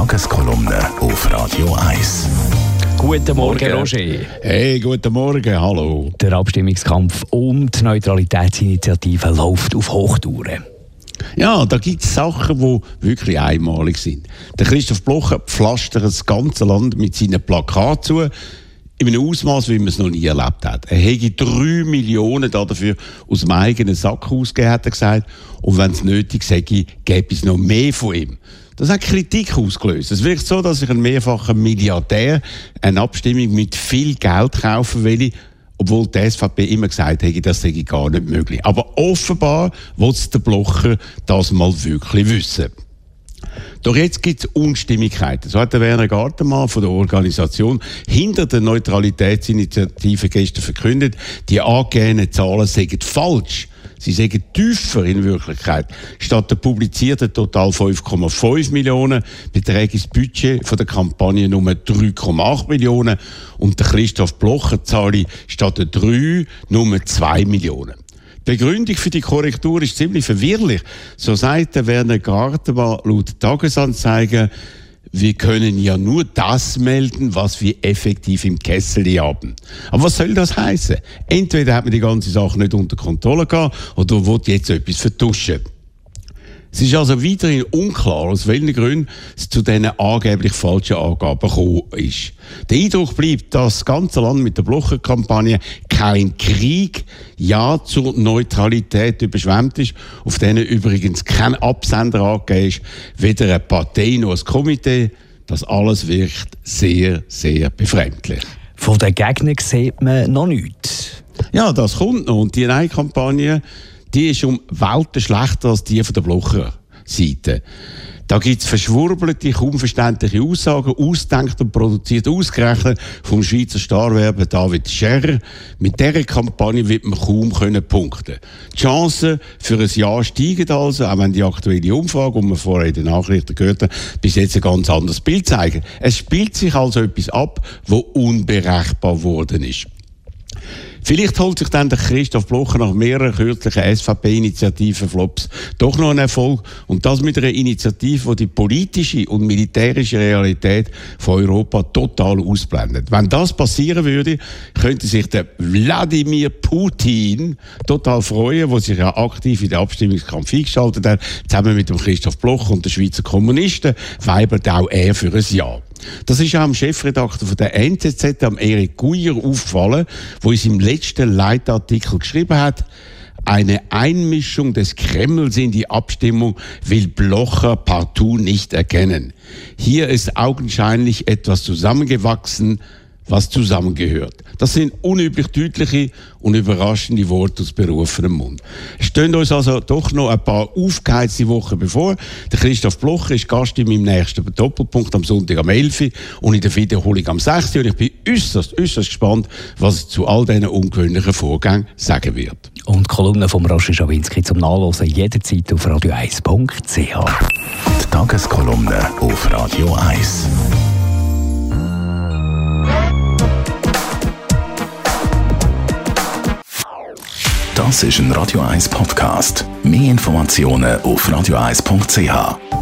Tageskolumne auf Radio 1. Guten Morgen, Roger. Hey, guten Morgen, hallo. Der Abstimmungskampf um die Neutralitätsinitiative läuft auf Hochtouren. Ja, da gibt es Sachen, die wirklich einmalig sind. Der Christoph Blocher pflastert das ganze Land mit seinen Plakaten zu, in einem Ausmaß, wie man es noch nie erlebt hat. Er hätte 3 Millionen dafür aus dem eigenen Sack ausgegeben, hat er gesagt. Und wenn es nötig sei, gäbe es noch mehr von ihm. Das hat Kritik ausgelöst. Es wirkt so, dass sich ein mehrfacher Milliardär eine Abstimmung mit viel Geld kaufen will, obwohl die SVP immer gesagt hätte, das sei gar nicht möglich. Aber offenbar will der Blocher das mal wirklich wissen. Doch jetzt gibt es Unstimmigkeiten. So hat der Werner Gartenmann von der Organisation hinter der Neutralitätsinitiative gestern verkündet, die angegebenen Zahlen seien falsch. Sie seien tiefer in Wirklichkeit. Statt der publizierten total 5,5 Millionen beträgt das Budget von der Kampagne nur 3,8 Millionen und der Christoph Blocher zahle statt der 3 nur 2 Millionen. Die Begründung für die Korrektur ist ziemlich verwirrlich. So sagt der Werner Gartenmann laut Tagesanzeiger, wir können ja nur das melden, was wir effektiv im Kessel haben. Aber was soll das heißen? Entweder hat man die ganze Sache nicht unter Kontrolle gehabt oder will jetzt etwas vertuschen. Es ist also weiterhin unklar, aus welchen Gründen es zu diesen angeblich falschen Angaben gekommen ist. Der Eindruck bleibt, dass das ganze Land mit der Blocher-Kampagne kein Krieg, ja zur Neutralität überschwemmt ist, auf denen übrigens kein Absender angegeben ist, weder eine Partei noch ein Komitee. Das alles wirkt sehr, sehr befremdlich. Von den Gegnern sieht man noch nichts. Ja, das kommt noch. Und die Nein-Kampagne, die ist um Welten schlechter als die von der Blocher-Seite. Da gibt es verschwurbelte, kaum verständliche Aussagen, ausgedacht und produziert, ausgerechnet vom Schweizer Starwerber David Scherrer. Mit dieser Kampagne wird man kaum punkten. Die Chancen für ein Ja steigen also, auch wenn die aktuelle Umfrage, die wir vorher in den Nachrichten gehört haben, bis jetzt ein ganz anderes Bild zeigen. Es spielt sich also etwas ab, das unberechenbar geworden ist. Vielleicht holt sich dann der Christoph Blocher nach mehreren kürzlichen SVP-Initiativen-Flops doch noch einen Erfolg. Und das mit einer Initiative, die die politische und militärische Realität von Europa total ausblendet. Wenn das passieren würde, könnte sich der Wladimir Putin total freuen, der sich ja aktiv in den Abstimmungskampf eingeschaltet hat. Zusammen mit dem Christoph Blocher und den Schweizer Kommunisten weibert auch er für ein Ja. Das ist auch dem Chefredakteur von der NZZ, am Erik Guyer, aufgefallen, der in seinem letzten Leitartikel geschrieben hat, eine Einmischung des Kremls in die Abstimmung will Blocher partout nicht erkennen. Hier ist augenscheinlich etwas zusammengewachsen, was zusammengehört. Das sind unüblich deutliche und überraschende Worte aus berufenem Mund. Es stehen uns also doch noch ein paar aufgeheizte Wochen bevor. Der Christoph Blocher ist Gast in meinem nächsten Doppelpunkt am Sonntag am 11. und in der Wiederholung am 6. Und ich bin äußerst gespannt, was er zu all diesen ungewöhnlichen Vorgängen sagen wird. Und die Kolumne von Roger Schawinski zum Nachlesen jederzeit auf radio1.ch. Die Tageskolumne auf Radio 1. Das ist ein Radio 1 Podcast. Mehr Informationen auf radio1.ch.